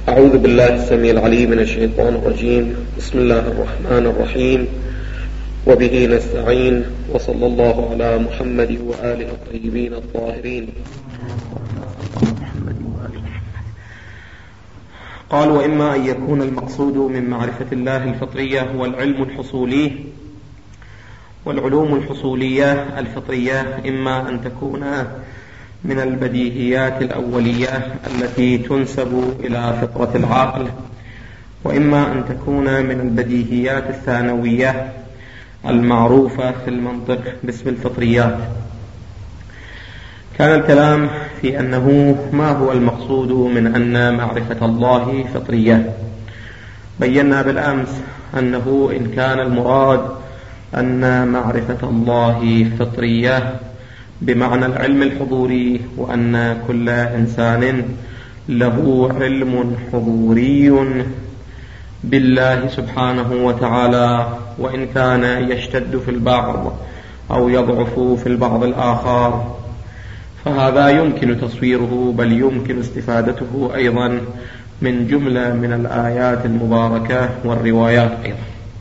أعوذ بالله السميع العليم من الشيطان الرجيم. بسم الله الرحمن الرحيم، وبه نستعين، وصلى الله على محمد وآله الطيبين الطاهرين. قال: وإما أن يكون المقصود من معرفة الله الفطرية هو العلم الحصولي، والعلوم الحصولية الفطرية إما أن تكون من البديهيات الأولية التي تنسب إلى فطرة العقل، وإما أن تكون من البديهيات الثانوية المعروفة في المنطق باسم الفطريات. كان الكلام في أنه ما هو المقصود من أن معرفة الله فطرية. بينا بالأمس أنه إن كان المراد أن معرفة الله فطرية بمعنى العلم الحضوري، وأن كل إنسان له علم حضوري بالله سبحانه وتعالى، وإن كان يشتد في البعض أو يضعف في البعض الآخر، فهذا يمكن تصويره، بل يمكن استفادته أيضا من جملة من الآيات المباركة والروايات أيضا.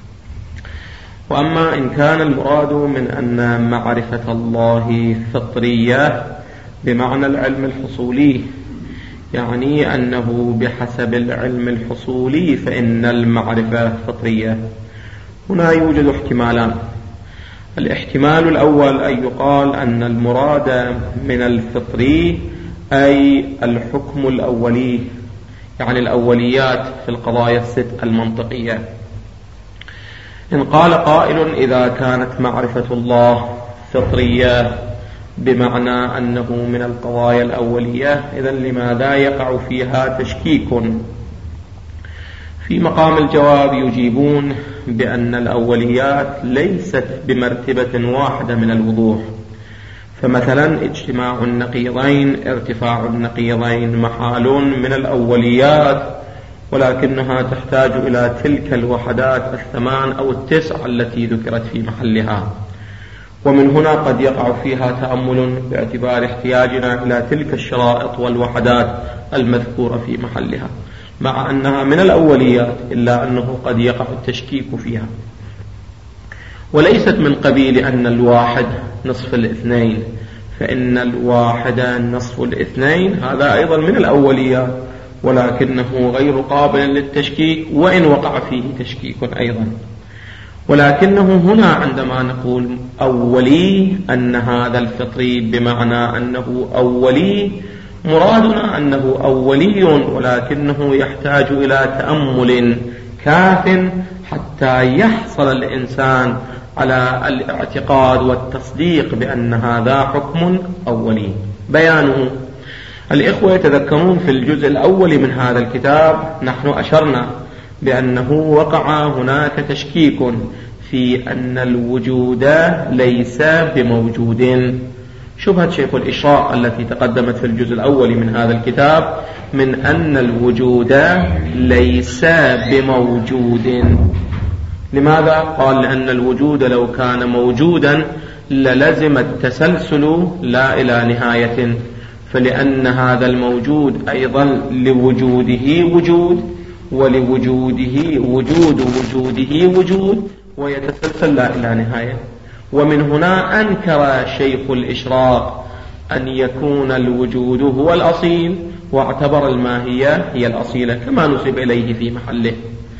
وأما إن كان المراد من أن معرفة الله فطرية بمعنى العلم الحصولي، يعني أنه بحسب العلم الحصولي فإن المعرفة فطرية، هنا يوجد احتمالان. الاحتمال الأول أن يقال أن المراد من الفطري أي الحكم الأولي، يعني الأوليات في القضايا الست المنطقية. إن قال قائل: إذا كانت معرفة الله فطرية بمعنى أنه من القضايا الأولية، إذن لماذا يقع فيها تشكيك؟ في مقام الجواب يجيبون بأن الأوليات ليست بمرتبة واحدة من الوضوح. فمثلا اجتماع النقيضين، ارتفاع النقيضين محال من الأوليات، ولكنها تحتاج إلى تلك الوحدات 8 أو 9 التي ذكرت في محلها، ومن هنا قد يقع فيها تأمل باعتبار احتياجنا إلى تلك الشرائط والوحدات المذكورة في محلها، مع أنها من الأوليات، إلا أنه قد يقع التشكيك فيها. وليست من قبيل أن الواحد نصف الاثنين، فإن الواحد نصف الاثنين هذا أيضا من الأوليات، ولكنه غير قابل للتشكيك، وإن وقع فيه تشكيك أيضا. ولكنه هنا عندما نقول أولي، أن هذا الفطري بمعنى أنه أولي، مرادنا أنه أولي، ولكنه يحتاج إلى تأمل كاف حتى يحصل الإنسان على الاعتقاد والتصديق بأن هذا حكم أولي. بيانه: الإخوة يتذكرون في الجزء الأول من هذا الكتاب نحن أشرنا بأنه وقع هناك تشكيك في أن الوجود ليس بموجود. شبهة شيخ الإشراء التي تقدمت في الجزء الأول من هذا الكتاب من أن الوجود ليس بموجود. لماذا؟ قال: لأن الوجود لو كان موجودا للزم التسلسل لا إلى نهاية، فلأن هذا الموجود أيضا لوجوده وجود، ولوجوده وجود وجوده وجود، ويتسلسل لا إلى نهاية. ومن هنا أنكر شيخ الإشراق أن يكون الوجود هو الأصيل، واعتبر الماهية هي الأصيلة كما نسب إليه في محله،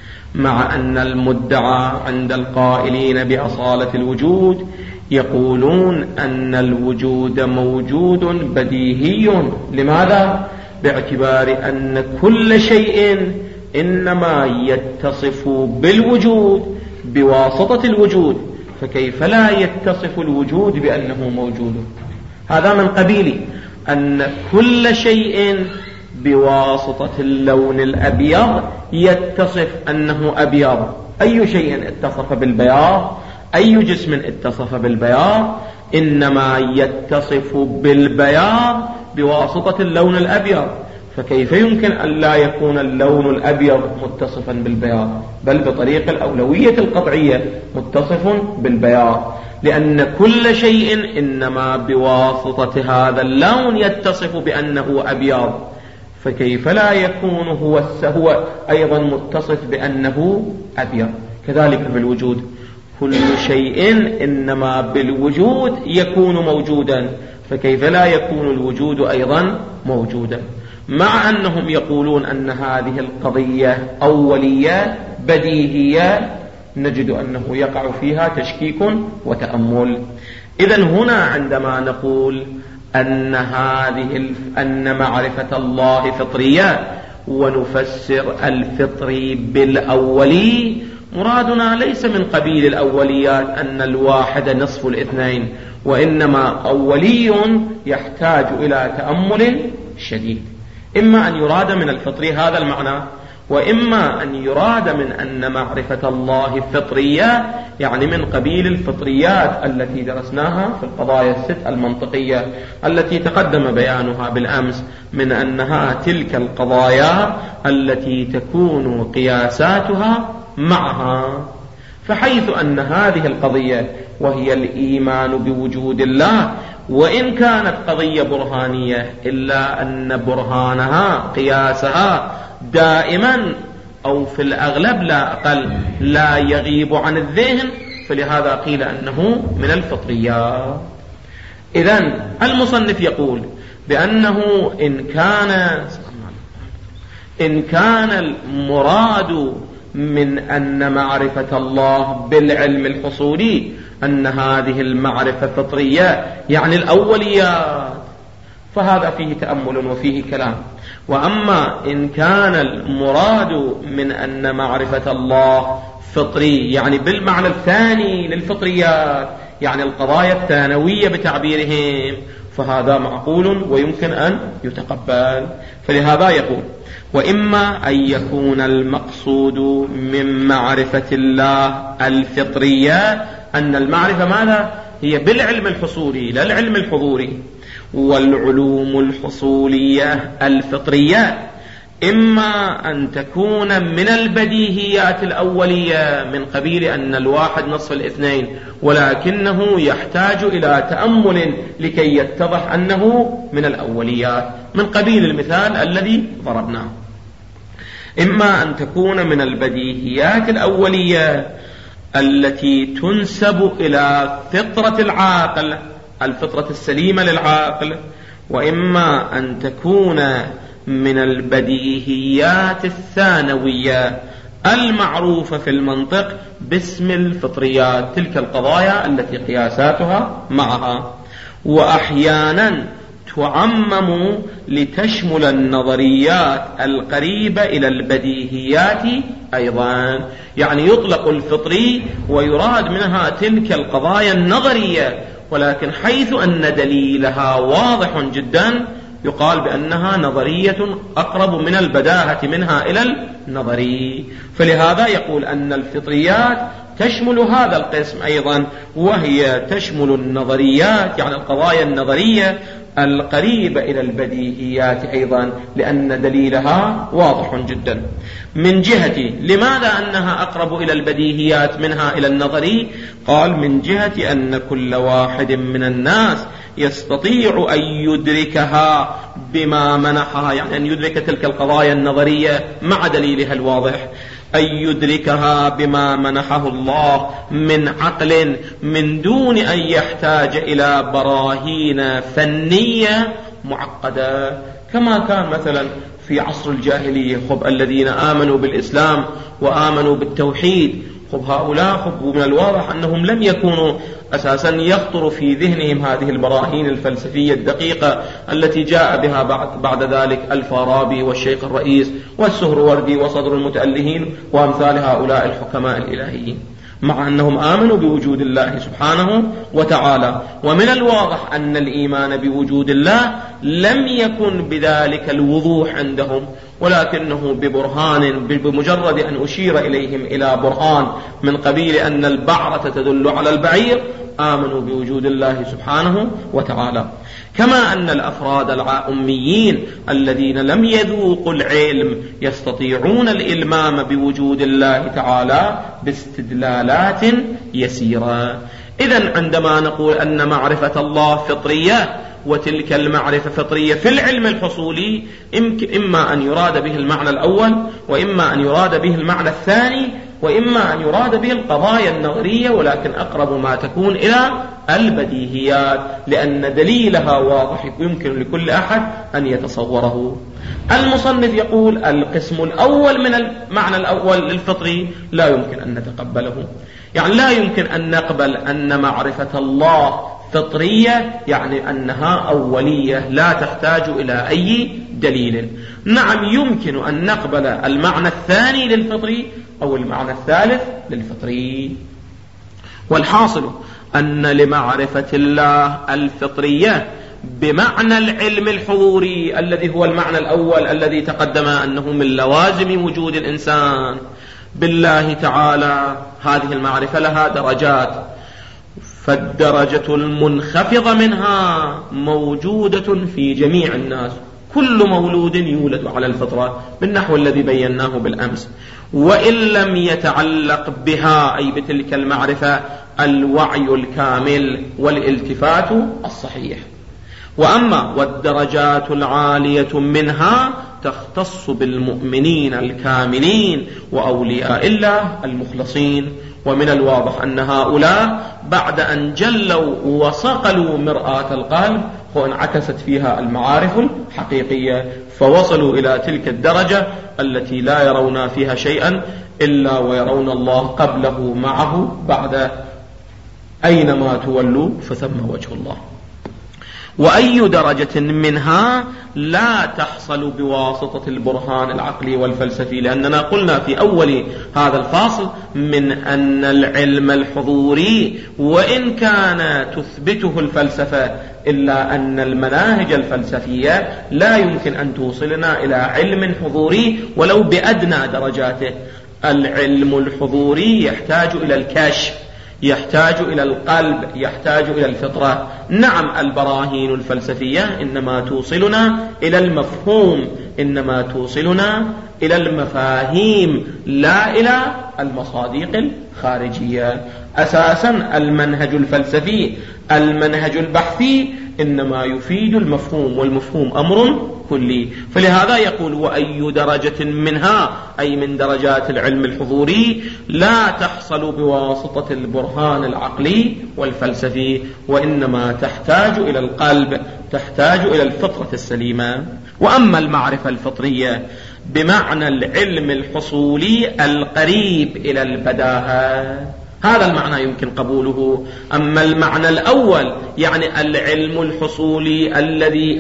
مع أن المدعى عند القائلين بأصالة الوجود يقولون أن الوجود موجود بديهي. لماذا؟ باعتبار أن كل شيء إنما يتصف بالوجود بواسطة الوجود، فكيف لا يتصف الوجود بأنه موجود؟ هذا من قبيل أن كل شيء بواسطة اللون الأبيض يتصف أنه أبيض. أي شيء اتصف بالبياض، أي جسم اتصف بالبياض، إنما يتصف بالبياض بواسطة اللون الأبيض، فكيف يمكن أن لا يكون اللون الأبيض متصفا بالبياض، بل بطريق الأولوية القطعية متصف بالبياض، لأن كل شيء إنما بواسطة هذا اللون يتصف بأنه أبيض. فكيف لا يكون هو أيضا متصف بأنه أبيض؟ كذلك بالوجود، كل شيء إنما بالوجود يكون موجودا، فكيف لا يكون الوجود أيضا موجودا؟ مع أنهم يقولون أن هذه القضية أولية بديهية، نجد أنه يقع فيها تشكيك وتأمل. إذن هنا عندما نقول أن معرفة الله فطرية ونفسر الفطري بالأولي، مرادنا ليس من قبيل الأوليات أن الواحد نصف الاثنين، وإنما أولي يحتاج إلى تأمل شديد. إما أن يراد من الفطري هذا المعنى، وإما أن يراد من أن معرفة الله فطرية، يعني من قبيل الفطريات التي درسناها في القضايا الست المنطقية التي تقدم بيانها بالأمس، من أنها تلك القضايا التي تكون قياساتها معها. فحيث أن هذه القضية وهي الإيمان بوجود الله، وإن كانت قضية برهانية، إلا أن برهانها قياسها دائما أو في الأغلب لا أقل لا يغيب عن الذهن، فلهذا قيل أنه من الفطريات. إذن المصنف يقول بأنه إن كان المراد من أن معرفة الله بالعلم الحصولي أن هذه المعرفة فطرية يعني الأوليات، فهذا فيه تأمل وفيه كلام. وأما إن كان المراد من أن معرفة الله فطري يعني بالمعنى الثاني للفطريات، يعني القضايا الثانوية بتعبيرهم، فهذا معقول ويمكن أن يتقبل. فلهذا يقول: وإما أن يكون المقصود من معرفة الله الفطرية أن المعرفة ماذا؟ هي بالعلم الحصولي لا العلم الحضوري. والعلوم الحصولية الفطرية إما أن تكون من البديهيات الأولية من قبيل أن الواحد نصف الاثنين، ولكنه يحتاج إلى تأمل لكي يتضح أنه من الأوليات، من قبيل المثال الذي ضربناه. إما أن تكون من البديهيات الأولية التي تنسب إلى فطرة العاقل، الفطرة السليمة للعاقل، وإما أن تكون من البديهيات الثانوية المعروفة في المنطق باسم الفطريات، تلك القضايا التي قياساتها معها. وأحيانا تعمم لتشمل النظريات القريبة إلى البديهيات أيضا، يعني يطلق الفطري ويراد منها تلك القضايا النظرية، ولكن حيث أن دليلها واضح جدا يقال بأنها نظرية أقرب من البداهة منها إلى النظري. فلهذا يقول أن الفطريات تشمل هذا القسم أيضا، وهي تشمل النظريات يعني القضايا النظرية القريبة إلى البديهيات أيضا، لأن دليلها واضح جدا. من جهة لماذا أنها أقرب إلى البديهيات منها إلى النظري؟ قال: من جهة أن كل واحد من الناس يستطيع أن يدركها بما منحها، يعني أن يدرك تلك القضايا النظرية مع دليلها الواضح، أن يدركها بما منحه الله من عقل من دون أن يحتاج إلى براهين فنية معقدة، كما كان مثلا في عصر الجاهلية. الذين آمنوا بالإسلام وآمنوا بالتوحيد، هؤلاء من الواضح أنهم لم يكونوا أساسا يخطر في ذهنهم هذه البراهين الفلسفية الدقيقة التي جاء بها بعد ذلك الفارابي والشيخ الرئيس والسهروردي وصدر المتألهين وأمثال هؤلاء الحكماء الإلهيين، مع أنهم آمنوا بوجود الله سبحانه وتعالى. ومن الواضح أن الإيمان بوجود الله لم يكن بذلك الوضوح عندهم، ولكنه ببرهان، بمجرد أن أشير إليهم إلى برهان من قبيل أن البعرة تدل على البعير، آمنوا بوجود الله سبحانه وتعالى. كما أن الأفراد الأميين الذين لم يذوقوا العلم يستطيعون الإلمام بوجود الله تعالى باستدلالات يسيرة. إذن عندما نقول أن معرفة الله فطرية، وتلك المعرفة فطرية في العلم الحصولي إما أن يراد به المعنى الأول، وإما أن يراد به المعنى الثاني، وإما أن يراد به القضايا النظرية، ولكن أقرب ما تكون إلى البديهيات، لأن دليلها واضح يمكن لكل أحد أن يتصوره. المصنف يقول القسم الأول من المعنى الأول للفطري لا يمكن أن نتقبله، يعني لا يمكن أن نقبل أن معرفة الله فطرية، يعني أنها أولية لا تحتاج إلى أي دليل. نعم يمكن أن نقبل المعنى الثاني للفطري أو المعنى الثالث للفطري. والحاصل أن لمعرفة الله الفطرية بمعنى العلم الحضوري الذي هو المعنى الأول الذي تقدم أنه من لوازم وجود الإنسان بالله تعالى، هذه المعرفة لها درجات، فالدرجة المنخفضة منها موجودة في جميع الناس، كل مولود يولد على الفطرة بالنحو الذي بيناه بالأمس، وإن لم يتعلق بها أي بتلك المعرفة الوعي الكامل والالتفات الصحيح. وأما والدرجات العالية منها تختص بالمؤمنين الكاملين وأولياء الله المخلصين، ومن الواضح أن هؤلاء بعد أن جلوا وصقلوا مرآة القلب وانعكست فيها المعارف الحقيقية، فوصلوا إلى تلك الدرجة التي لا يرون فيها شيئا إلا ويرون الله قبله معه، بعد أينما تولوا فثم وجه الله. وأي درجة منها لا تحصل بواسطة البرهان العقلي والفلسفي، لأننا قلنا في أول هذا الفاصل من أن العلم الحضوري وإن كان تثبته الفلسفة إلا أن المناهج الفلسفية لا يمكن أن توصلنا إلى علم حضوري ولو بأدنى درجاته. العلم الحضوري يحتاج إلى الكشف، يحتاج إلى القلب، يحتاج إلى الفطرة. نعم البراهين الفلسفية إنما توصلنا إلى المفهوم، إنما توصلنا إلى المفاهيم لا إلى المصادق الخارجية. أساسا المنهج الفلسفي، المنهج البحثي إنما يفيد المفهوم، والمفهوم أمر كلي. فلهذا يقول وأي درجة منها أي من درجات العلم الحضوري لا تحصل بواسطة البرهان العقلي والفلسفي، وإنما تحتاج إلى القلب، تحتاج إلى الفطرة السليمة. وأما المعرفة الفطرية بمعنى العلم الحصولي القريب إلى البداهة، هذا المعنى يمكن قبوله. أما المعنى الأول يعني العلم الحصولي الذي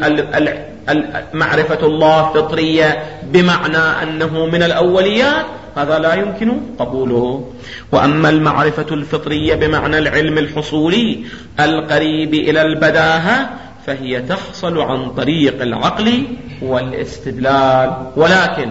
معرفة الله فطرية بمعنى أنه من الأوليات، هذا لا يمكن قبوله. وأما المعرفة الفطرية بمعنى العلم الحصولي القريب إلى البداهة فهي تحصل عن طريق العقل والاستدلال، ولكن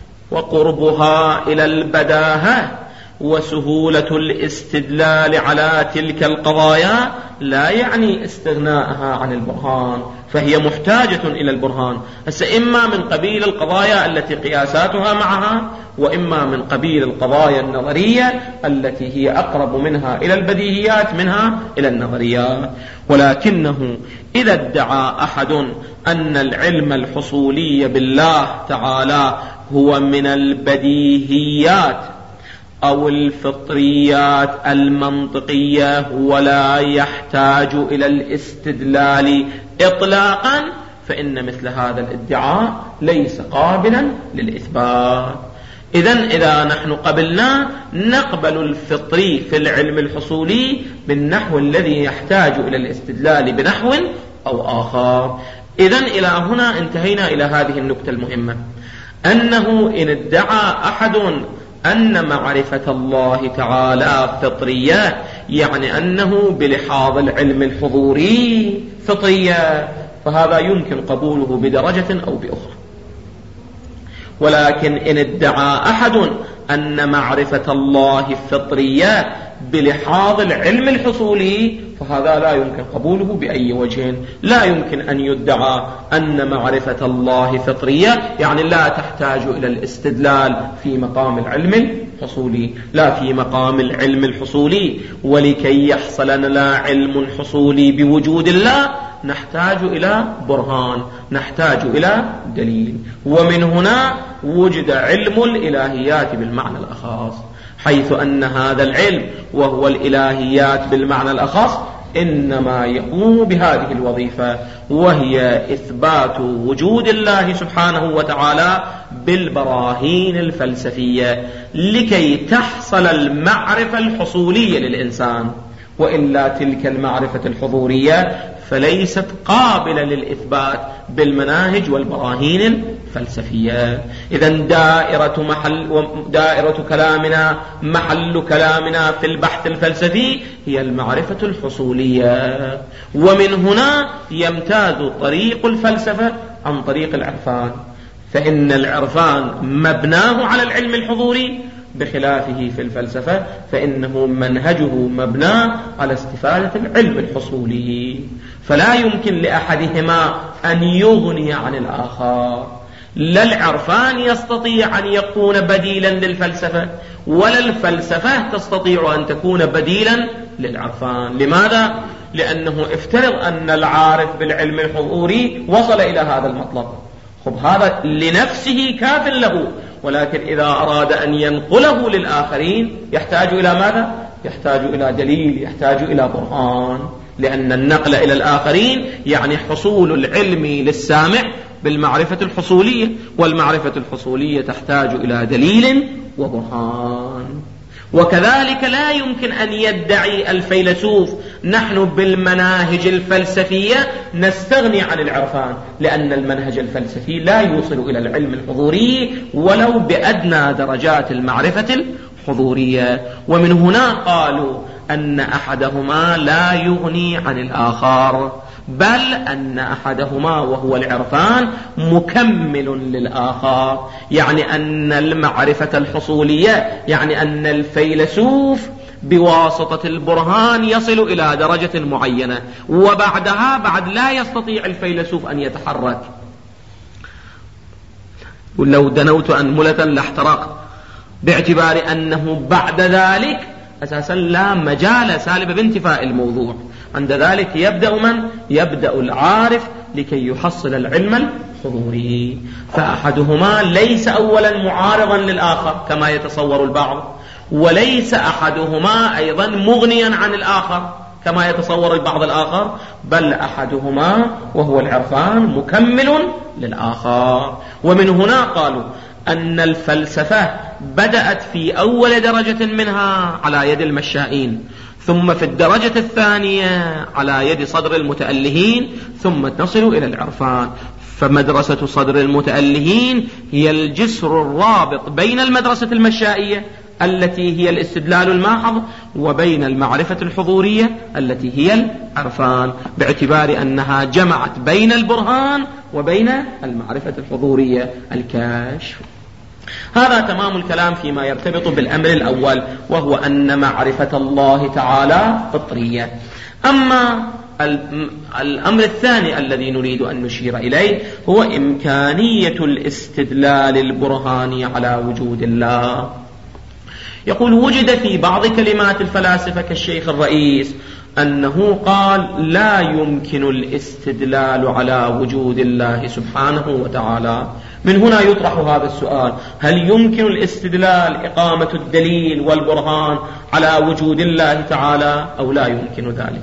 وقربها إلى البداهة وسهولة الاستدلال على تلك القضايا لا يعني استغناءها عن البرهان، فهي محتاجة إلى البرهان، إما من قبيل القضايا التي قياساتها معها، وإما من قبيل القضايا النظرية التي هي أقرب منها إلى البديهيات منها إلى النظريات. ولكنه إذا ادعى أحد أن العلم الحصولي بالله تعالى هو من البديهيات أو الفطريات المنطقية ولا يحتاج إلى الاستدلال إطلاقا، فإن مثل هذا الادعاء ليس قابلا للإثبات. إذن إذا نحن قبلنا نقبل الفطري في العلم الحصولي بالنحو الذي يحتاج إلى الاستدلال بنحو أو آخر. إذن إلى هنا انتهينا إلى هذه النكتة المهمة، أنه إن ادعى أحد أن معرفة الله تعالى فطرية يعني أنه بلحاظ العلم الحضوري فطرية، فهذا يمكن قبوله بدرجة أو بأخرى. ولكن إن ادعى أحد أن معرفة الله فطرية بلحاظ العلم الحصولي فهذا لا يمكن قبوله بأي وجه. لا يمكن أن يدعى أن معرفة الله فطرية يعني لا تحتاج إلى الاستدلال في مقام العلم الحصولي، لا في مقام العلم الحصولي. ولكي يحصل لنا علم حصولي بوجود الله نحتاج إلى برهان، نحتاج إلى دليل. ومن هنا وجد علم الإلهيات بالمعنى الأخص، حيث أن هذا العلم وهو الإلهيات بالمعنى الأخص إنما يقوم بهذه الوظيفة، وهي إثبات وجود الله سبحانه وتعالى بالبراهين الفلسفية لكي تحصل المعرفة الحصولية للإنسان، وإلا تلك المعرفة الحضورية فليست قابلة للإثبات بالمناهج والبراهين الفلسفية. إذن دائرة كلامنا، محل كلامنا في البحث الفلسفي هي المعرفة الحصولية. ومن هنا يمتاز طريق الفلسفة عن طريق العرفان، فإن العرفان مبناه على العلم الحضوري، بخلافه في الفلسفة فإنه منهجه مبنى على استفادة العلم الحصولي، فلا يمكن لأحدهما أن يغني عن الآخر. لا العرفان يستطيع أن يكون بديلا للفلسفة، ولا الفلسفة تستطيع أن تكون بديلا للعرفان. لماذا؟ لأنه افترض أن العارف بالعلم الحضوري وصل إلى هذا المطلب، هذا لنفسه كاف له، ولكن إذا أراد أن ينقله للآخرين يحتاج إلى ماذا؟ يحتاج إلى دليل، يحتاج إلى برهان، لأن النقل إلى الآخرين يعني حصول العلم للسامع بالمعرفة الحصولية، والمعرفة الحصولية تحتاج إلى دليل وبرهان. وكذلك لا يمكن أن يدعي الفيلسوف نحن بالمناهج الفلسفية نستغني عن العرفان، لأن المنهج الفلسفي لا يوصل إلى العلم الحضوري ولو بأدنى درجات المعرفة الحضورية. ومن هنا قالوا أن أحدهما لا يغني عن الآخر، بل أن أحدهما وهو العرفان مكمل للآخر، يعني أن المعرفة الحصولية، يعني أن الفيلسوف بواسطة البرهان يصل إلى درجة معينة، وبعدها بعد لا يستطيع الفيلسوف أن يتحرك. ولو دنوت أنملة لاحترقت، باعتبار أنه بعد ذلك أساسا لا مجال سالب بانتفاء الموضوع. عند ذلك يبدأ العارف لكي يحصل العلم الحضوري، فأحدهما ليس أولا معارضا للآخر كما يتصور البعض، وليس أحدهما أيضا مغنيا عن الآخر كما يتصور البعض الآخر، بل أحدهما وهو العرفان مكمل للآخر. ومن هنا قالوا أن الفلسفة بدأت في أول درجة منها على يد المشائين، ثم في الدرجة الثانية على يد صدر المتألهين، ثم تصل إلى العرفان. فمدرسة صدر المتألهين هي الجسر الرابط بين المدرسة المشائية التي هي الاستدلال الماحض وبين المعرفة الحضورية التي هي العرفان، باعتبار أنها جمعت بين البرهان وبين المعرفة الحضورية الكاشف. هذا تمام الكلام فيما يرتبط بالأمر الأول، وهو أن معرفة الله تعالى فطرية. أما الأمر الثاني الذي نريد أن نشير إليه هو إمكانية الاستدلال البرهاني على وجود الله. يقول وجد في بعض كلمات الفلاسفة كالشيخ الرئيس أنه قال لا يمكن الاستدلال على وجود الله سبحانه وتعالى. من هنا يطرح هذا السؤال: هل يمكن الاستدلال إقامة الدليل والبرهان على وجود الله تعالى أو لا يمكن ذلك؟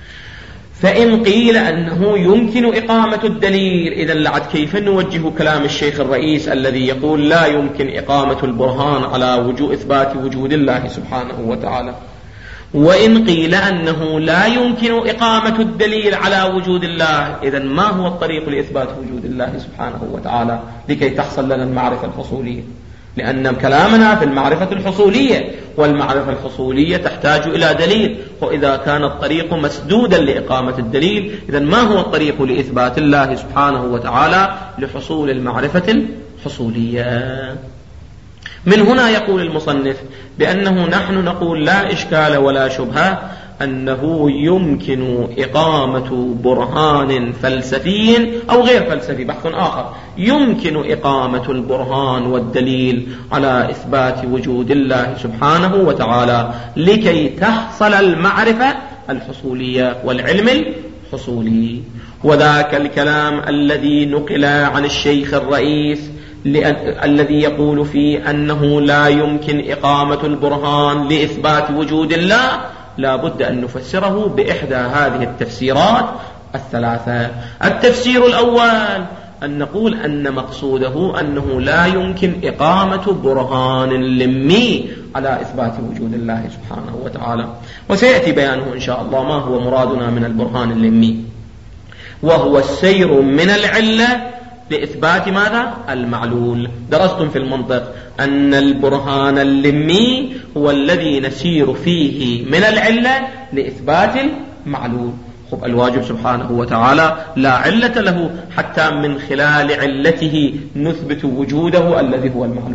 فإن قيل أنه يمكن إقامة الدليل، إذن لعد كيف نوجه كلام الشيخ الرئيس الذي يقول لا يمكن إقامة البرهان على إثبات وجود الله سبحانه وتعالى؟ وإن قيل أنه لا يمكن إقامة الدليل على وجود الله، إذن ما هو الطريق لإثبات وجود الله سبحانه وتعالى لكي تحصل لنا المعرفة الحصولية؟ لأن كلامنا في المعرفة الحصولية، والمعرفة الحصولية تحتاج إلى دليل، وإذا كان الطريق مسدودا لإقامة الدليل، إذن ما هو الطريق لإثبات الله سبحانه وتعالى لحصول المعرفة الحصولية؟ من هنا يقول المصنف بأنه نحن نقول لا إشكال ولا شبهة أنه يمكن إقامة برهان فلسفي أو غير فلسفي، بحث آخر، يمكن إقامة البرهان والدليل على إثبات وجود الله سبحانه وتعالى لكي تحصل المعرفة الحصولية والعلم الحصولي. وذاك الكلام الذي نقل عن الشيخ الرئيس الذي يقول فيه أنه لا يمكن إقامة البرهان لإثبات وجود الله، لا بد أن نفسره بإحدى هذه التفسيرات الثلاثة. التفسير الأول أن نقول أن مقصوده أنه لا يمكن إقامة برهان لمي على إثبات وجود الله سبحانه وتعالى، وسيأتي بيانه إن شاء الله ما هو مرادنا من البرهان اللمي، وهو السير من العلة لإثبات ماذا؟ المعلول. درستم في المنطق أن البرهان اللمي هو الذي نسير فيه من العلة لإثبات المعلول. الواجب سبحانه وتعالى لا علة له حتى من خلال علته نثبت وجوده الذي هو المعلوم.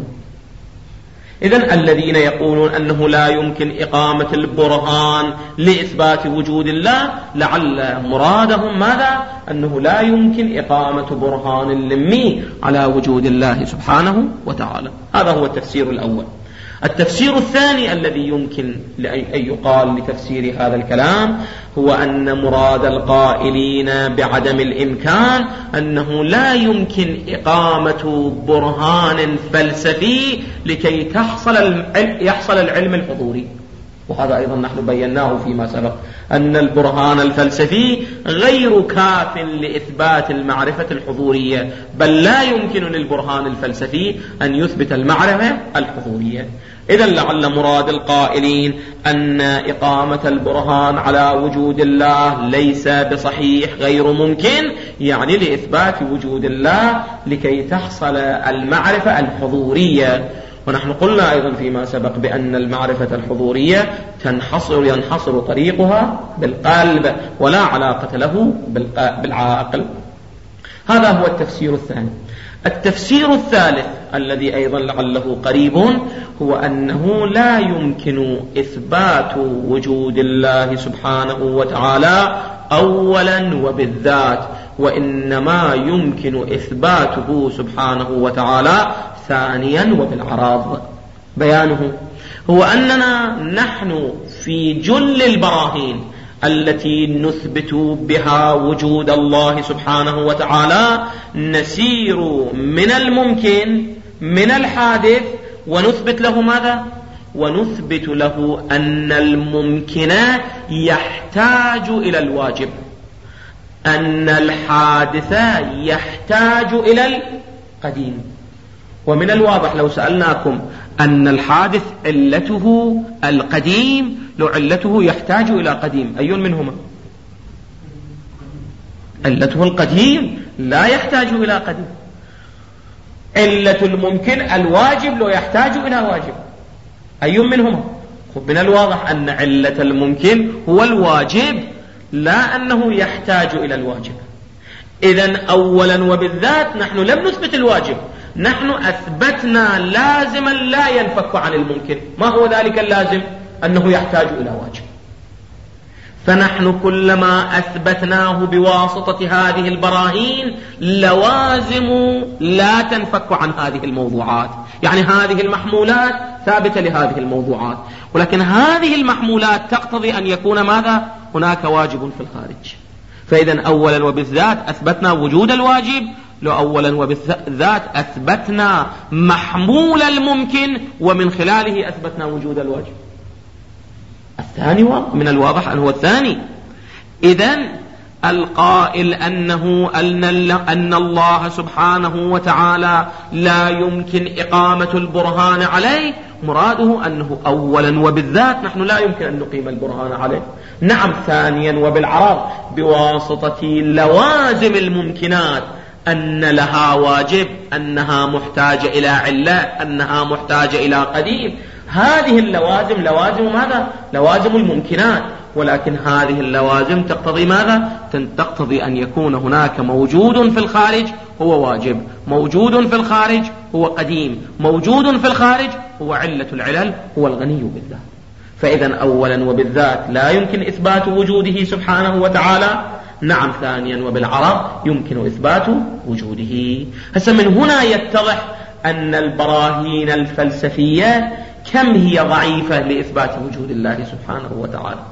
إذن الذين يقولون أنه لا يمكن إقامة البرهان لإثبات وجود الله لعل مرادهم ماذا؟ أنه لا يمكن إقامة برهان لمي على وجود الله سبحانه وتعالى. هذا هو التفسير الأول. التفسير الثاني الذي يمكن أن يقال لتفسير هذا الكلام هو أن مراد القائلين بعدم الإمكان أنه لا يمكن إقامة برهان فلسفي لكي يحصل العلم الحضوري. وهذا أيضا نحن بيناه فيما سبق أن البرهان الفلسفي غير كاف لإثبات المعرفة الحضورية، بل لا يمكن للبرهان الفلسفي أن يثبت المعرفة الحضورية. إذن لعل مراد القائلين أن إقامة البرهان على وجود الله ليس بصحيح، غير ممكن، يعني لإثبات وجود الله لكي تحصل المعرفة الحضورية. ونحن قلنا أيضا فيما سبق بأن المعرفة الحضورية ينحصر طريقها بالقلب ولا علاقة له بالعقل. هذا هو التفسير الثاني. التفسير الثالث الذي أيضا لعله قريب هو أنه لا يمكن إثبات وجود الله سبحانه وتعالى أولا وبالذات، وإنما يمكن إثباته سبحانه وتعالى ثانيا وبالعراض. بيانه هو أننا نحن في جل البراهين التي نثبت بها وجود الله سبحانه وتعالى نسير من الممكن من الحادث ونثبت له ماذا؟ ونثبت له أن الممكن يحتاج إلى الواجب، أن الحادث يحتاج إلى القديم. ومن الواضح لو سألناكم أن الحادث علته القديم لو علته يحتاج إلى قديم، أي منهما؟ علته القديم لا يحتاج إلى قديم. علة الممكن الواجب لو يحتاج إلى واجب، أي منهما؟ من الواضح أن علة الممكن هو الواجب لا أنه يحتاج إلى الواجب. إذن أولا وبالذات نحن لم نثبت الواجب، نحن أثبتنا لازما لا ينفك عن الممكن. ما هو ذلك اللازم؟ أنه يحتاج إلى واجب. فنحن كلما أثبتناه بواسطة هذه البراهين لوازم لا تنفك عن هذه الموضوعات، يعني هذه المحمولات ثابتة لهذه الموضوعات، ولكن هذه المحمولات تقتضي أن يكون ماذا؟ هناك واجب في الخارج. فإذا أولا وبالذات أثبتنا وجود الواجب، لو أولا وبالذات أثبتنا محمول الممكن ومن خلاله أثبتنا وجود الواجب. الثاني من الواضح أنه الثاني. إذن القائل أن الله سبحانه وتعالى لا يمكن إقامة البرهان عليه مراده أنه أولا وبالذات نحن لا يمكن أن نقيم البرهان عليه. نعم ثانيا وبالعرض بواسطة لوازم الممكنات أن لها واجب، أنها محتاجة إلى علة، أنها محتاجة إلى قديم. هذه اللوازم لوازم ماذا؟ لوازم الممكنات، ولكن هذه اللوازم تقتضي ماذا؟ تقتضي أن يكون هناك موجود في الخارج هو واجب، موجود في الخارج هو قديم، موجود في الخارج هو علة العلل، هو الغني بالذات. فإذا أولا وبالذات لا يمكن إثبات وجوده سبحانه وتعالى. نعم ثانيا وبالعرض يمكن إثبات وجوده. هسه من هنا يتضح أن البراهين الفلسفية كم هي ضعيفة لإثبات وجود الله سبحانه وتعالى.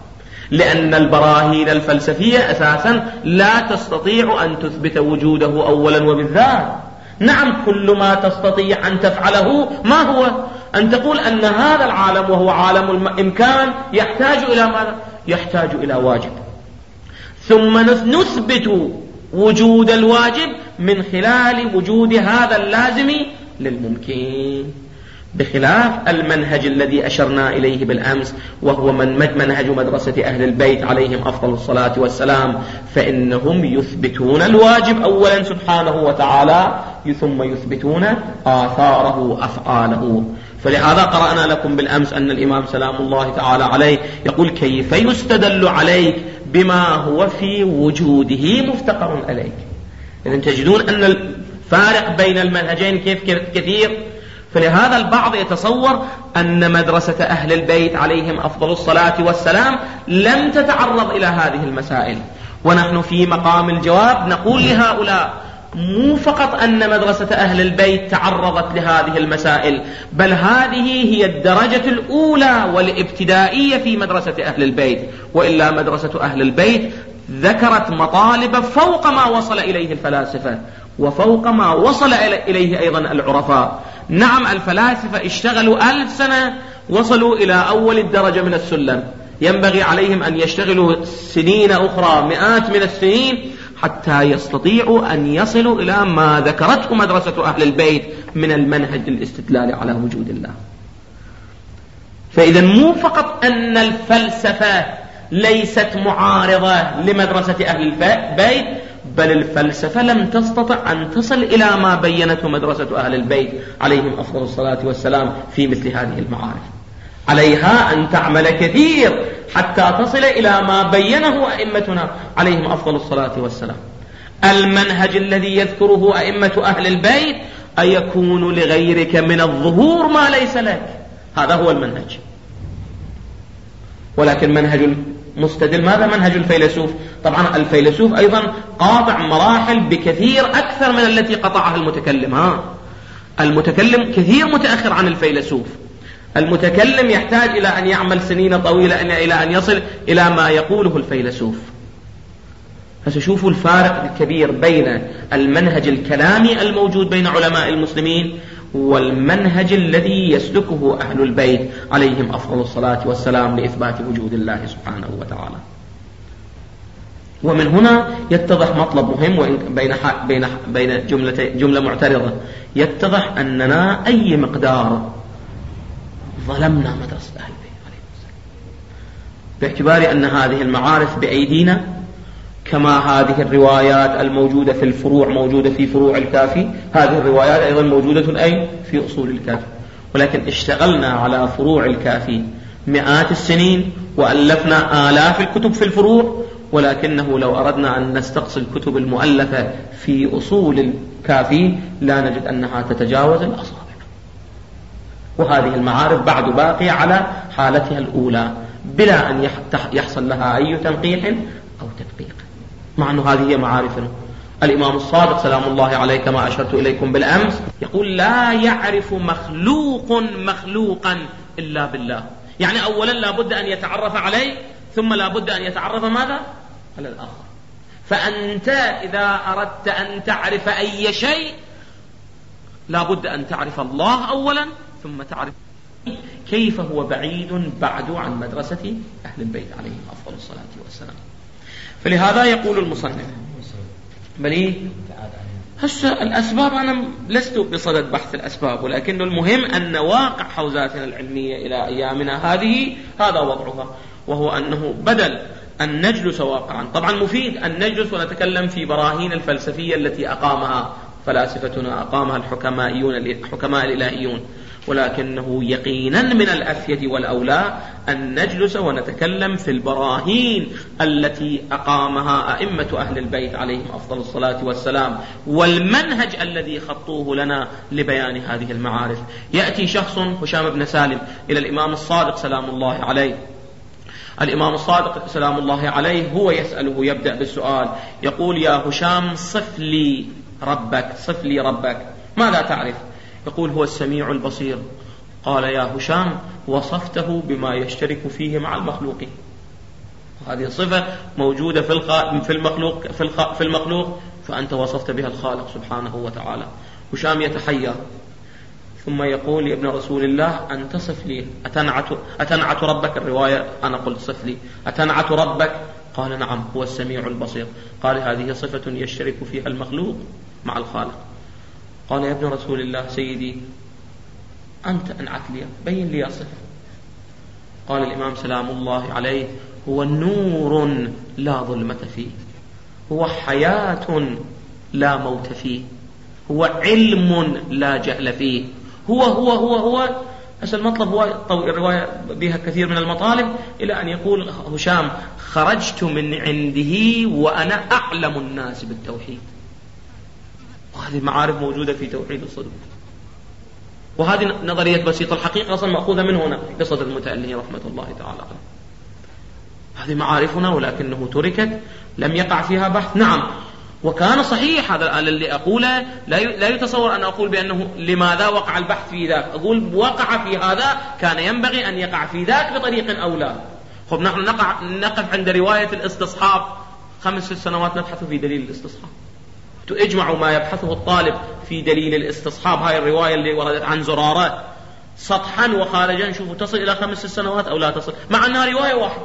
لأن البراهين الفلسفية أساسا لا تستطيع أن تثبت وجوده أولا وبالذات. نعم، كل ما تستطيع أن تفعله ما هو أن تقول أن هذا العالم وهو عالم الإمكان يحتاج إلى ماذا؟ يحتاج إلى واجب، ثم نثبت وجود الواجب من خلال وجود هذا اللازم للممكن، بخلاف المنهج الذي أشرنا إليه بالأمس وهو منهج مدرسة أهل البيت عليهم أفضل الصلاة والسلام، فإنهم يثبتون الواجب أولا سبحانه وتعالى ثم يثبتون آثاره أفعاله. فلهذا قرأنا لكم بالأمس أن الإمام سلام الله تعالى عليه يقول كيف يستدل عليك بما هو في وجوده مفتقر إليك. إذن تجدون أن الفارق بين المنهجين كيف كثير. فلهذا البعض يتصور أن مدرسة أهل البيت عليهم أفضل الصلاة والسلام لم تتعرض إلى هذه المسائل، ونحن في مقام الجواب نقول لهؤلاء مو فقط أن مدرسة أهل البيت تعرضت لهذه المسائل، بل هذه هي الدرجة الأولى والابتدائية في مدرسة أهل البيت، وإلا مدرسة أهل البيت ذكرت مطالب فوق ما وصل إليه الفلاسفة وفوق ما وصل إليه أيضا العرفاء. نعم، الفلاسفة اشتغلوا 1000 سنة وصلوا إلى أول الدرجة من السلم، ينبغي عليهم أن يشتغلوا سنين أخرى مئات من السنين حتى يستطيعوا أن يصلوا إلى ما ذكرته مدرسة أهل البيت من المنهج للاستدلال على وجود الله. فإذا مو فقط أن الفلسفة ليست معارضة لمدرسة أهل البيت، بل الفلسفة لم تستطع أن تصل إلى ما بينته مدرسة أهل البيت عليهم أفضل الصلاة والسلام في مثل هذه المعارف. عليها أن تعمل كثير حتى تصل إلى ما بينه أئمتنا عليهم أفضل الصلاة والسلام. المنهج الذي يذكره أئمة أهل البيت أيكون لغيرك من الظهور ما ليس لك، هذا هو المنهج. ولكن منهج المستدل ماذا؟ منهج الفيلسوف. طبعا الفيلسوف أيضا قاطع مراحل بكثير أكثر من التي قطعها المتكلم. المتكلم كثير متأخر عن الفيلسوف. المتكلم يحتاج إلى أن يعمل سنين طويلة إلى أن يصل إلى ما يقوله الفيلسوف. فشوفوا الفارق الكبير بين المنهج الكلامي الموجود بين علماء المسلمين والمنهج الذي يسلكه أهل البيت عليهم أفضل الصلاة والسلام لإثبات وجود الله سبحانه وتعالى. ومن هنا يتضح مطلب مهم بين جملة معترضة، يتضح أننا أي مقدار ظلمنا مدرسة أهل البيت عليهم السلام، باعتبار أن هذه المعارف بأيدينا، كما هذه الروايات الموجودة في الفروع موجودة في فروع الكافي، هذه الروايات أيضا موجودة أي في أصول الكافي، ولكن اشتغلنا على فروع الكافي مئات السنين وألفنا آلاف الكتب في الفروع، ولكنه لو أردنا أن نستقصي الكتب المؤلفة في أصول الكافي لا نجد أنها تتجاوز الأصابع. وهذه المعارف بعد باقية على حالتها الأولى بلا أن يحصل لها أي تنقيح أو تدقيق، مع أن هذه هي معارفنا. الإمام الصادق سلام الله عليه كما أشرت إليكم بالأمس يقول لا يعرف مخلوق مخلوقا إلا بالله. يعني أولا لا بد أن يتعرف عليه، ثم لا بد أن يتعرف ماذا؟ على الآخر. فأنت إذا أردت أن تعرف أي شيء لا بد أن تعرف الله أولا، ثم تعرف كيف هو بعيد بعد عن مدرسة أهل البيت عليهم أفضل الصلاة والسلام. فلهذا يقول المصنف بلي هسه الأسباب، أنا لست بصدد بحث الأسباب، ولكن المهم أن واقع حوزاتنا العلمية إلى أيامنا هذه هذا وضعها، وهو أنه بدل أن نجلس واقعا، طبعا مفيد أن نجلس ونتكلم في براهين الفلسفية التي أقامها فلاسفتنا، أقامها الحكماء الإلهيون، ولكنه يقينا من الأفيد والأولى أن نجلس ونتكلم في البراهين التي أقامها أئمة أهل البيت عليهم أفضل الصلاة والسلام، والمنهج الذي خطوه لنا لبيان هذه المعارف. يأتي شخص هشام بن سالم إلى الإمام الصادق سلام الله عليه. الإمام الصادق سلام الله عليه هو يسأله، يبدأ بالسؤال، يقول يا هشام صف لي ربك، صف لي ربك، ماذا تعرف؟ يقول هو السميع البصير. قال يا هشام وصفته بما يشترك فيه مع المخلوقين. هذه صفة موجودة في المخلوق فأنت وصفت بها الخالق سبحانه وتعالى. هشام يتحير ثم يقول ابن رسول الله أن تصف لي أتنعت ربك؟ الرواية أنا قلت صف لي أتنعت ربك؟ قال نعم هو السميع البصير. قال هذه صفة يشترك فيها المخلوق مع الخالق. قال يا ابن رسول الله سيدي أنت أنعت لي بين لي صفة. قال الإمام سلام الله عليه هو نور لا ظلمة فيه، هو حياة لا موت فيه، هو علم لا جهل فيه، هو أصل المطلب هو الرواية بها كثير من المطالب إلى أن يقول هشام خرجت من عنده وأنا أعلم الناس بالتوحيد. وهذه المعارف موجودة في توحيد الصدق، وهذه نظرية بسيطة الحقيقة أصلا مأخوذة من هنا بصدر المتألي رحمة الله تعالى عنه. هذه معارفنا ولكنه تركت، لم يقع فيها بحث. نعم وكان صحيح هذا الذي أقوله، لا يتصور أن أقول بأنه لماذا وقع البحث في ذاك، أقول وقع في هذا كان ينبغي أن يقع في ذاك بطريق أولى. خب نحن نقف عند رواية الاستصحاب 5 سنوات نبحث في دليل الاستصحاب. اجمعوا ما يبحثه الطالب في دليل الاستصحاب. هاي الرواية اللي وردت عن زرارة سطحا وخارجا شوفوا تصل إلى 5 سنوات أو لا تصل، مع أنها رواية واحدة.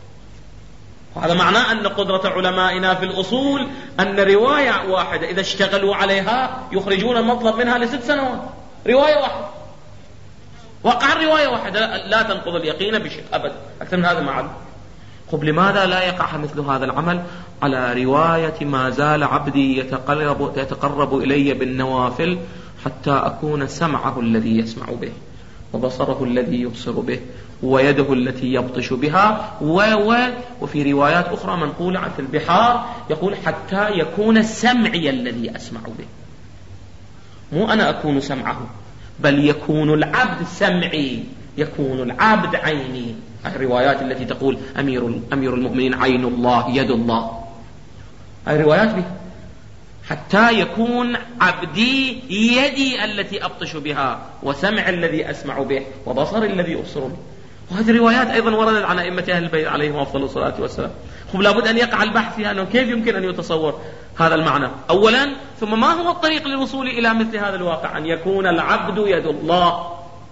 وهذا معناه أن قدرة علمائنا في الأصول أن رواية واحدة إذا اشتغلوا عليها يخرجون المطلب منها ل6 سنوات. رواية واحدة وقع رواية واحدة لا تنقض اليقين بشيء أبدا، أكثر من هذا ما عد. خب لماذا لا يقع مثل هذا العمل على رواية ما زال عبدي يتقرب إلي بالنوافل حتى أكون سمعه الذي يسمع به وبصره الذي يبصر به ويده التي يبطش بها وفي روايات أخرى منقولة في البحار يقول حتى يكون سمعي الذي أسمع به. مو أنا أكون سمعه بل يكون العبد سمعي، يكون العبد عيني. هذه الروايات التي تقول أمير المؤمنين عين الله يد الله، هذه الروايات بها حتى يكون عبدي يدي التي أبطش بها وسمع الذي أسمع به وبصر الذي أبصر به. وهذه الروايات أيضا وردت عن أئمة أهل البيت عليهم أفضل الصلاة والسلام. خب لابد أن يقع البحث فيها أنه كيف يمكن أن يتصور هذا المعنى أولا، ثم ما هو الطريق للوصول إلى مثل هذا الواقع أن يكون العبد يد الله.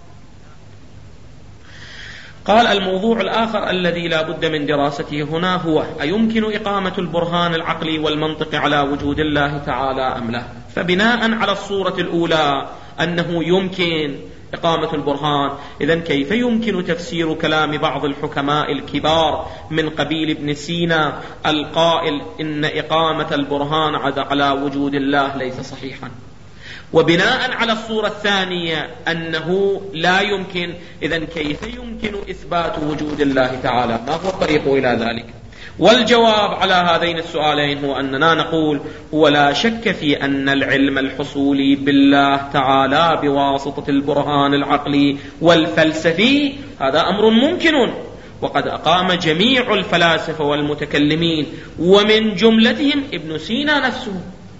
قال الموضوع الآخر الذي لا بد من دراسته هنا هو أيمكن إقامة البرهان العقلي والمنطق على وجود الله تعالى أم لا؟ فبناء على الصورة الأولى أنه يمكن إقامة البرهان، إذن كيف يمكن تفسير كلام بعض الحكماء الكبار من قبيل ابن سينا القائل إن إقامة البرهان على وجود الله ليس صحيحا؟ وبناء على الصورة الثانية أنه لا يمكن، إذن كيف يمكن إثبات وجود الله تعالى؟ ما هو الطريق إلى ذلك؟ والجواب على هذين السؤالين هو أننا نقول ولا شك في أن العلم الحصولي بالله تعالى بواسطة البرهان العقلي والفلسفي هذا أمر ممكن، وقد أقام جميع الفلاسفة والمتكلمين ومن جملتهم ابن سينا نفسه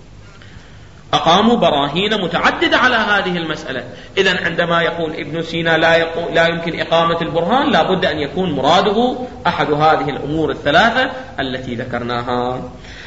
أقاموا براهين متعددة على هذه المسألة. إذن عندما يقول ابن سينا لا يمكن إقامة البرهان لا بد أن يكون مراده أحد هذه الأمور الثلاثة التي ذكرناها.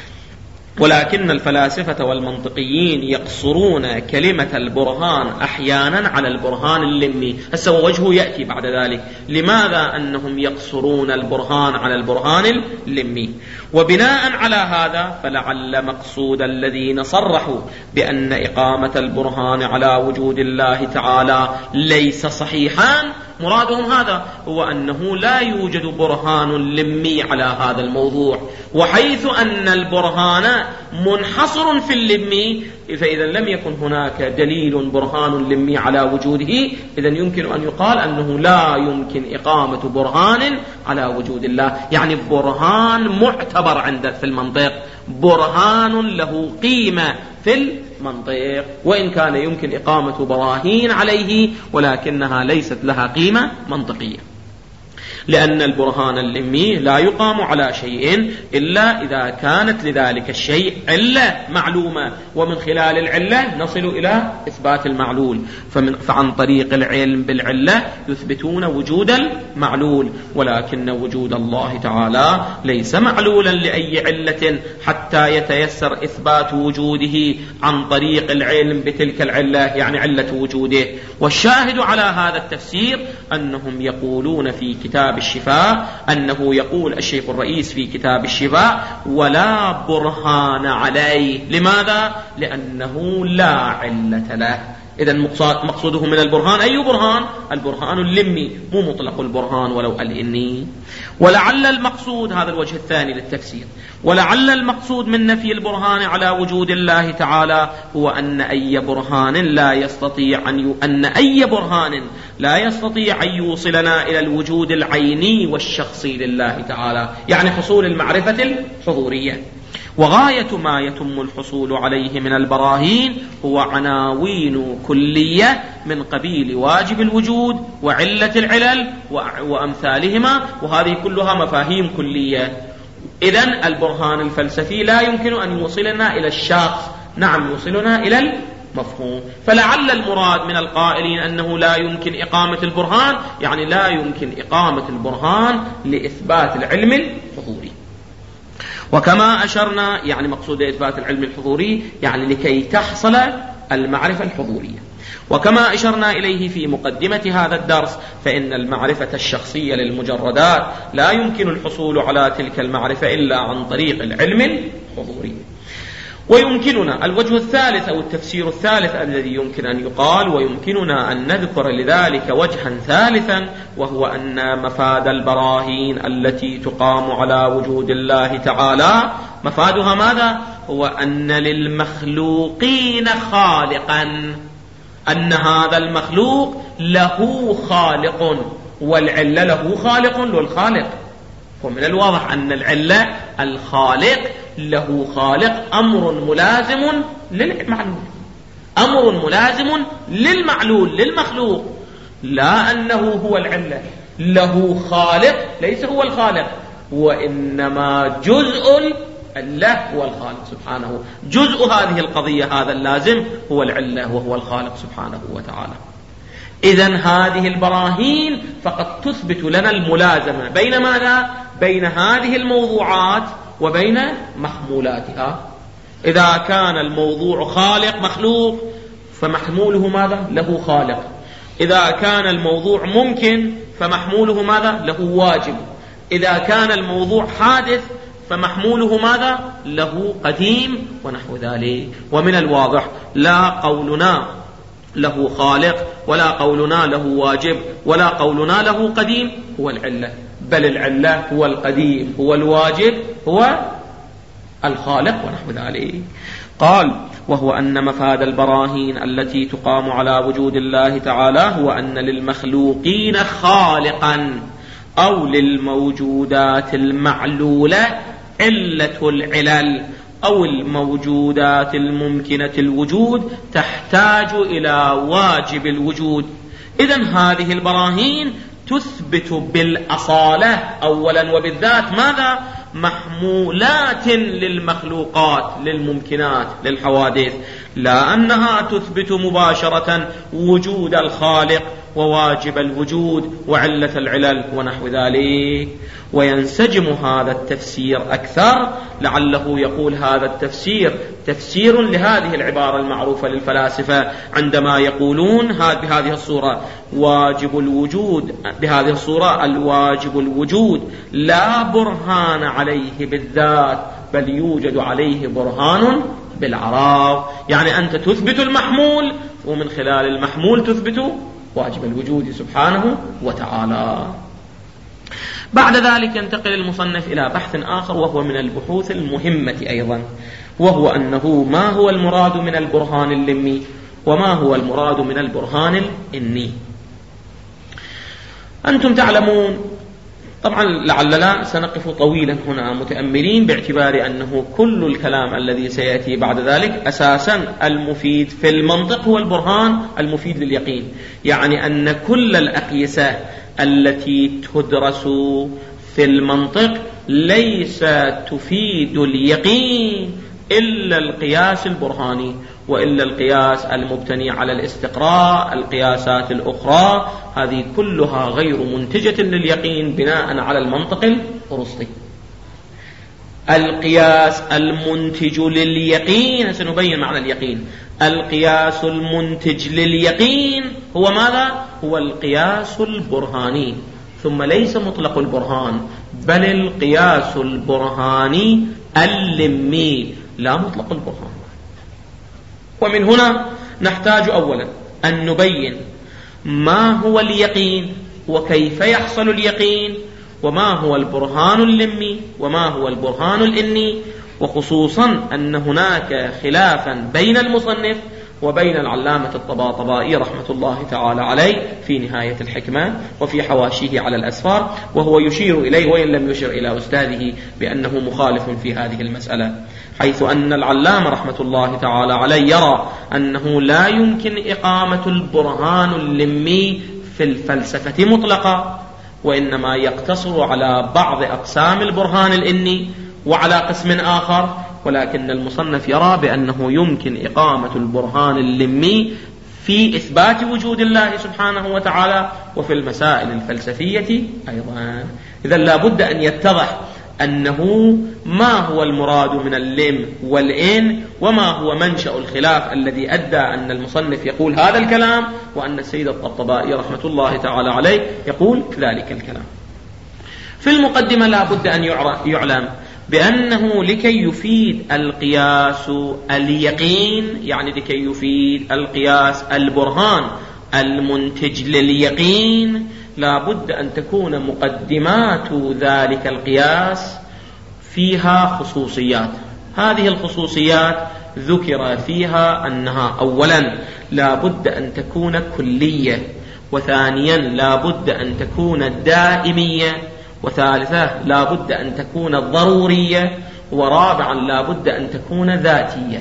ولكن الفلاسفة والمنطقيين يقصرون كلمة البرهان أحيانا على البرهان اللمي. هسه وجهه يأتي بعد ذلك لماذا أنهم يقصرون البرهان على البرهان اللمي. وبناء على هذا فلعل مقصود الذين صرحوا بأن إقامة البرهان على وجود الله تعالى ليس صحيحا مرادهم هذا، هو أنه لا يوجد برهان لمي على هذا الموضوع، وحيث أن البرهان منحصر في اللمي فإذا لم يكن هناك دليل برهان لمي على وجوده إذن يمكن أن يقال أنه لا يمكن إقامة برهان على وجود الله. يعني برهان معتبر عندك في المنطق، برهان له قيمة في المنطق، وإن كان يمكن إقامة براهين عليه ولكنها ليست لها قيمة منطقية. لأن البرهان اللمي لا يقام على شيء إلا إذا كانت لذلك الشيء علة معلومة، ومن خلال العلة نصل إلى إثبات المعلول. فعن طريق العلم بالعلة يثبتون وجود المعلول، ولكن وجود الله تعالى ليس معلولا لأي علة حتى يتيسر إثبات وجوده عن طريق العلم بتلك العلة، يعني علة وجوده. والشاهد على هذا التفسير أنهم يقولون في كتاب الشفاء، أنه يقول الشيخ الرئيس في كتاب الشفاء: ولا برهان عليه. لماذا؟ لأنه لا علة له. إذن مقصوده من البرهان أي برهان؟ البرهان اللمي، مو مطلق البرهان ولو الإني. ولعل المقصود، هذا الوجه الثاني للتفسير، ولعل المقصود من نفي البرهان على وجود الله تعالى هو أن أي برهان لا يستطيع أن يوصلنا إلى الوجود العيني والشخصي لله تعالى، يعني حصول المعرفة الحضورية. وغاية ما يتم الحصول عليه من البراهين هو عناوين كلية من قبيل واجب الوجود وعلة العلل وأمثالهما، وهذه كلها مفاهيم كلية. إذن البرهان الفلسفي لا يمكن أن يوصلنا إلى الشخص، نعم يوصلنا إلى المفهوم. فلعل المراد من القائلين أنه لا يمكن إقامة البرهان، يعني لا يمكن إقامة البرهان لإثبات العلم الحضوري. وكما أشرنا، يعني مقصود إثبات العلم الحضوري يعني لكي تحصل المعرفة الحضورية. وكما أشرنا إليه في مقدمة هذا الدرس، فإن المعرفة الشخصية للمجردات لا يمكن الحصول على تلك المعرفة إلا عن طريق العلم الحضوري. ويمكننا الوجه الثالث أو التفسير الثالث الذي يمكن أن يقال، ويمكننا أن نذكر لذلك وجها ثالثا، وهو أن مفاد البراهين التي تقام على وجود الله تعالى مفادها ماذا؟ هو أن للمخلوقين خالقا، أن هذا المخلوق له خالق، والعلة له خالق للخالق. ومن الواضح أن العلة الخالق له خالق أمر ملازم للمعلول، أمر ملازم للمعلول للمخلوق، لا أنه هو العلة. له خالق ليس هو الخالق، وإنما جزء الله هو الخالق سبحانه. جزء هذه القضية هذا اللازم هو العلة وهو الخالق سبحانه وتعالى. إذن هذه البراهين فقد تثبت لنا الملازمة بين ماذا؟ بين هذه الموضوعات وبين محمولاتها. إذا كان الموضوع خالق مخلوق فمحموله ماذا؟ له خالق. إذا كان الموضوع ممكن فمحموله ماذا؟ له واجب. إذا كان الموضوع حادث فمحموله ماذا؟ له قديم ونحو ذلك. ومن الواضح لا قولنا له خالق ولا قولنا له واجب ولا قولنا له قديم هو العلة، بل العلة هو القديم هو الواجب هو الخالق ونحو ذلك. قال: وهو أن مفاد البراهين التي تقام على وجود الله تعالى هو أن للمخلوقين خالقا، أو للموجودات المعلولة علة العلل، أو الموجودات الممكنة الوجود تحتاج إلى واجب الوجود. إذن هذه البراهين تثبت بالأصالة أولا وبالذات ماذا؟ محمولات للمخلوقات للممكنات للحوادث، لا أنها تثبت مباشرة وجود الخالق وواجب الوجود وعلة العلل ونحو ذلك. وينسجم هذا التفسير أكثر، لعله يقول هذا التفسير تفسير لهذه العبارة المعروفة للفلاسفة عندما يقولون بهذه الصورة واجب الوجود، بهذه الصورة الواجب الوجود لا برهان عليه بالذات، بل يوجد عليه برهان بالعراض. يعني أنت تثبت المحمول، ومن خلال المحمول تثبت واجب الوجود سبحانه وتعالى. بعد ذلك ينتقل المصنف إلى بحث آخر، وهو من البحوث المهمة أيضا، وهو أنه ما هو المراد من البرهان اللمي وما هو المراد من البرهان الإني. أنتم تعلمون طبعا، لعلنا سنقف طويلا هنا متأملين، باعتبار أنه كل الكلام الذي سيأتي بعد ذلك أساسا المفيد في المنطق هو البرهان المفيد لليقين، يعني أن كل الأقيسة التي تدرس في المنطق ليس تفيد اليقين إلا القياس البرهاني، وإلا القياس المبتني على الاستقراء، القياسات الأخرى هذه كلها غير منتجة لليقين بناء على المنطق الأرسطي. القياس المنتج لليقين، سنبين معنى اليقين. القياس المنتج لليقين هو ماذا؟ هو القياس البرهاني، ثم ليس مطلق البرهان بل القياس البرهاني اللمي لا مطلق البرهان. ومن هنا نحتاج أولا أن نبين ما هو اليقين وكيف يحصل اليقين، وما هو البرهان اللمي وما هو البرهان الإني، وخصوصا أن هناك خلافا بين المصنف وبين العلامة الطباطبائي رحمة الله تعالى عليه في نهاية الحكمة وفي حواشيه على الأسفار، وهو يشير إليه وإن لم يشر إلى أستاذه بأنه مخالف في هذه المسألة، حيث أن العلامة رحمة الله تعالى عليه يرى أنه لا يمكن إقامة البرهان اللمي في الفلسفة مطلقة، وإنما يقتصر على بعض أقسام البرهان الإني وعلى قسم آخر، ولكن المصنف يرى بأنه يمكن إقامة البرهان اللمي في إثبات وجود الله سبحانه وتعالى وفي المسائل الفلسفية أيضا. إذن لا بد أن يتضح أنه ما هو المراد من اللم والإن، وما هو منشأ الخلاف الذي أدى أن المصنف يقول هذا الكلام وأن السيد الطبطبائي رحمة الله تعالى عليه يقول ذلك الكلام. في المقدمة لا بد أن يعلم بأنه لكي يفيد القياس اليقين، يعني لكي يفيد القياس البرهان المنتج لليقين، لا بد أن تكون مقدمات ذلك القياس فيها خصوصيات. هذه الخصوصيات ذكر فيها أنها أولا لا بد أن تكون كلية، وثانيا لا بد أن تكون دائمية، وثالثا لا بد أن تكون ضرورية، ورابعا لا بد أن تكون ذاتية.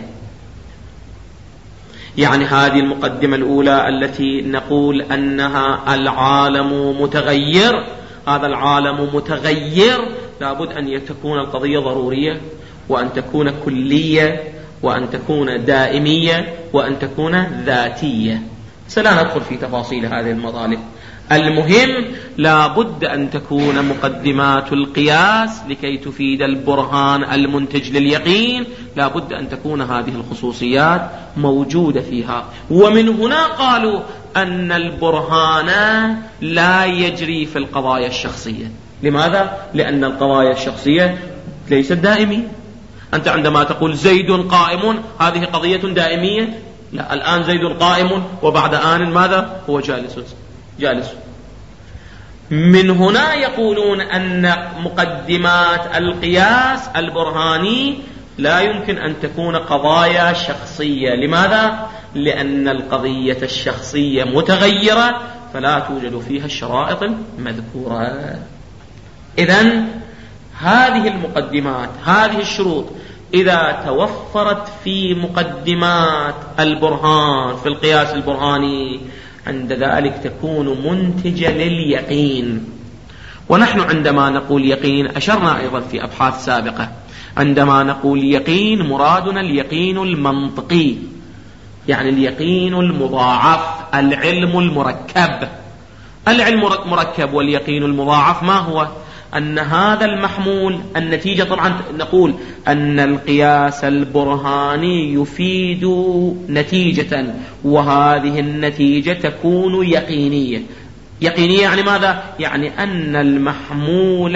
يعني هذه المقدمة الأولى التي نقول أنها العالم متغير، هذا العالم متغير لا بد أن تكون القضية ضرورية، وأن تكون كلية، وأن تكون دائمية، وأن تكون ذاتية. سلا ندخل في تفاصيل هذه المطالب، المهم لا بد أن تكون مقدمات القياس لكي تفيد البرهان المنتج لليقين، لا بد أن تكون هذه الخصوصيات موجودة فيها. ومن هنا قالوا أن البرهان لا يجري في القضايا الشخصية. لماذا؟ لأن القضايا الشخصية ليست دائمية. أنت عندما تقول زيد قائم هذه قضية دائمية؟ لا، الآن زيد قائم وبعد آن ماذا؟ هو جالس. من هنا يقولون أن مقدمات القياس البرهاني لا يمكن أن تكون قضايا شخصية. لماذا؟ لأن القضية الشخصية متغيرة فلا توجد فيها الشرائط المذكورة. إذن هذه المقدمات، هذه الشروط إذا توفرت في مقدمات البرهان في القياس البرهاني عند ذلك تكون منتجة لليقين. ونحن عندما نقول يقين أشرنا أيضا في أبحاث سابقة، عندما نقول يقين مرادنا اليقين المنطقي، يعني اليقين المضاعف، العلم المركب. العلم مركب واليقين المضاعف ما هو؟ أن هذا المحمول النتيجة، طبعا نقول أن القياس البرهاني يفيد نتيجة، وهذه النتيجة تكون يقينية. يقينية يعني ماذا؟ يعني أن المحمول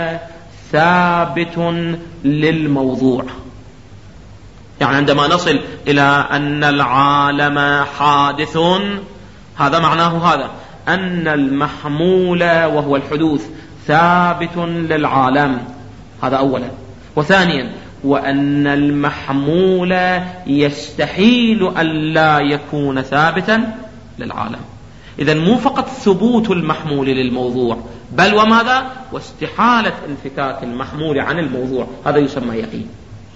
ثابت للموضوع. يعني عندما نصل إلى أن العالم حادث، هذا معناه هذا أن المحمول وهو الحدوث ثابت للعالم، هذا أولا. وثانيا وأن المحمول يستحيل أن لا يكون ثابتا للعالم. إذن مو فقط ثبوت المحمول للموضوع، بل وماذا؟ واستحالة انفكاك المحمول عن الموضوع، هذا يسمى يقين.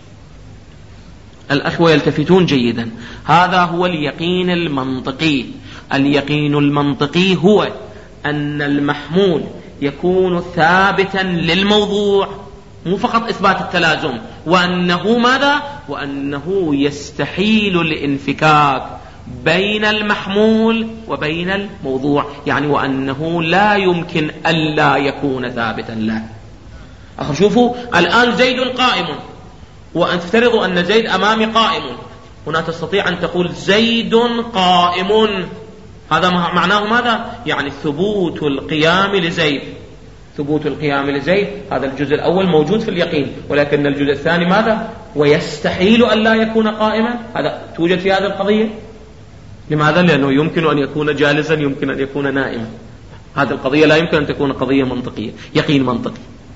الأخوة يلتفتون جيدا، هذا هو اليقين المنطقي. اليقين المنطقي هو أن المحمول يكون ثابتا للموضوع، مو فقط إثبات التلازم، وأنه ماذا؟ وأنه يستحيل الانفكاك بين المحمول وبين الموضوع، يعني وأنه لا يمكن ألا يكون ثابتا له. شوفوا الآن زيد قائم، وأن تفترضوا أن زيد أمامي قائم، هنا تستطيع أن تقول زيد قائم، هذا معناه ماذا؟ يعني ثبوت القيام لزيد. ثبوت القيام لزيد هذا الجزء الأول موجود في اليقين، ولكن الجزء الثاني ماذا؟ ويستحيل أن لا يكون قائما، هذا توجد في هذه القضية. لماذا؟ لأنه يمكن أن يكون جالسا، يمكن أن يكون نائما. هذه القضية لا يمكن أن تكون قضية منطقية، يقين منطقي.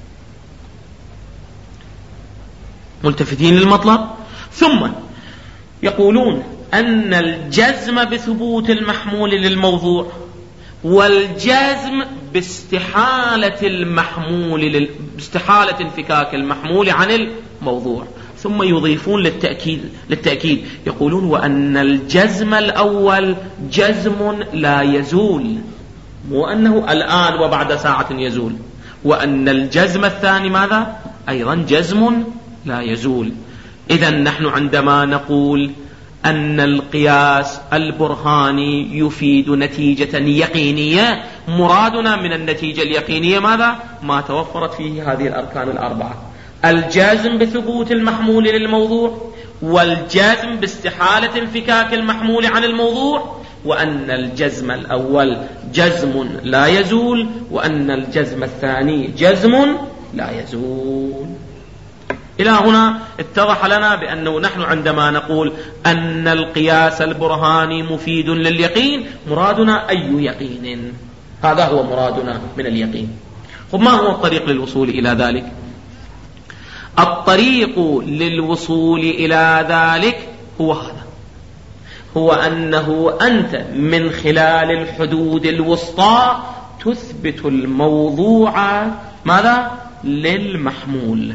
ملتفتين للمطلب. ثم يقولون أن الجزم بثبوت المحمول للموضوع، والجزم باستحالة انفكاك المحمول عن الموضوع. ثم يضيفون للتأكيد يقولون وأن الجزم الأول جزم لا يزول، مو أنه الآن وبعد ساعة يزول، وأن الجزم الثاني ماذا؟ أيضا جزم لا يزول. إذن نحن عندما نقول أن القياس البرهاني يفيد نتيجة يقينية، مرادنا من النتيجة اليقينية ماذا؟ ما توفرت فيه هذه الأركان الأربعة: الجازم بثبوت المحمول للموضوع، والجازم باستحالة انفكاك المحمول عن الموضوع، وأن الجزم الأول جزم لا يزول، وأن الجزم الثاني جزم لا يزول. إلى هنا اتضح لنا بأنه نحن عندما نقول أن القياس البرهاني مفيد لليقين، مرادنا أي يقين؟ هذا هو مرادنا من اليقين. ما هو الطريق للوصول إلى ذلك؟ الطريق للوصول إلى ذلك هو هذا، هو أنه أنت من خلال الحدود الوسطى تثبت الموضوع ماذا؟ للمحمول.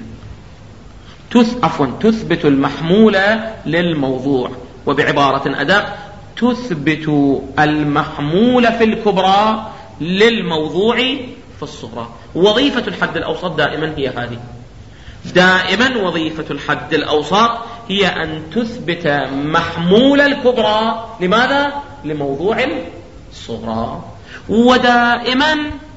تثبت المحمول للموضوع، وبعبارة أدق تثبت المحمول في الكبرى للموضوع في الصغرى. وظيفة الحد الأوسط دائما هي هذه، دائما وظيفة الحد الأوسط هي أن تثبت محمول الكبرى لماذا؟ لموضوع الصغرى. ودائما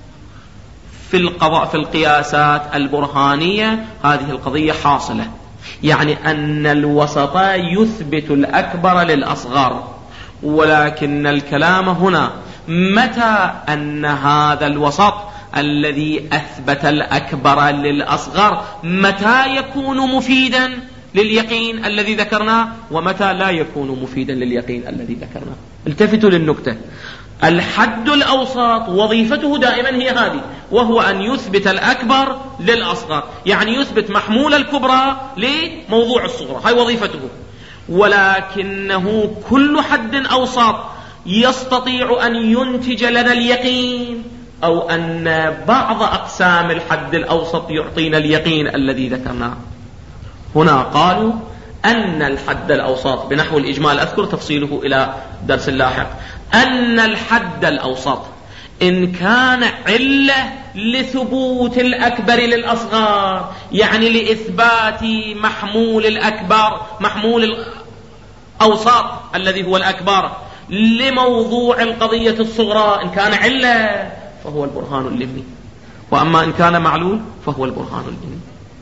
في القياسات البرهانية هذه القضية حاصلة، يعني أن الوسط يثبت الأكبر للأصغر، ولكن الكلام هنا متى أن هذا الوسط الذي أثبت الأكبر للأصغر متى يكون مفيدا لليقين الذي ذكرناه، ومتى لا يكون مفيدا لليقين الذي ذكرناه. التفتوا للنكتة، الحد الأوسط وظيفته دائما هي هذه، وهو أن يثبت الأكبر للأصغر، يعني يثبت محمول الكبرى لموضوع الصغرى، هاي وظيفته. ولكنه كل حد أوسط يستطيع أن ينتج لنا اليقين، أو أن بعض أقسام الحد الأوسط يعطينا اليقين الذي ذكرناه. هنا قالوا أن الحد الأوسط بنحو الإجمال، أذكر تفصيله إلى درس لاحق، أن الحد الأوسط إن كان علة لثبوت الأكبر للأصغر، يعني لإثبات محمول الأكبر، محمول الأوسط الذي هو الأكبر لموضوع القضية الصغرى، إن كان علة فهو البرهان اللمي، وأما إن كان معلول فهو البرهان اللمي.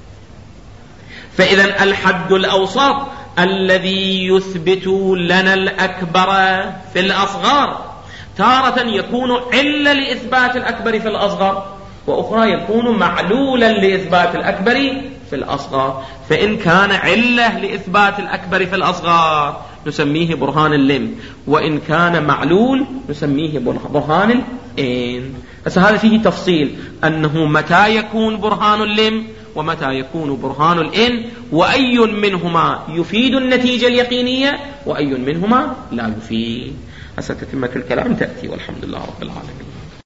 فإذا الحد الأوسط الذي يثبت لنا الأكبر في الأصغر تارة يكون علة لإثبات الأكبر في الأصغر، وأخرى يكون معلولا لإثبات الأكبر في الأصغر. فإن كان علة لإثبات الأكبر في الأصغر نسميه برهان اللم، وإن كان معلول نسميه برهان الإن. بس هذا فيه تفصيل، أنه متى يكون برهان اللم ومتى يكون برهان الإن، وأي منهما يفيد النتيجة اليقينية وأي منهما لا يفيد. تتمة الكلام تأتي، والحمد لله رب العالمين.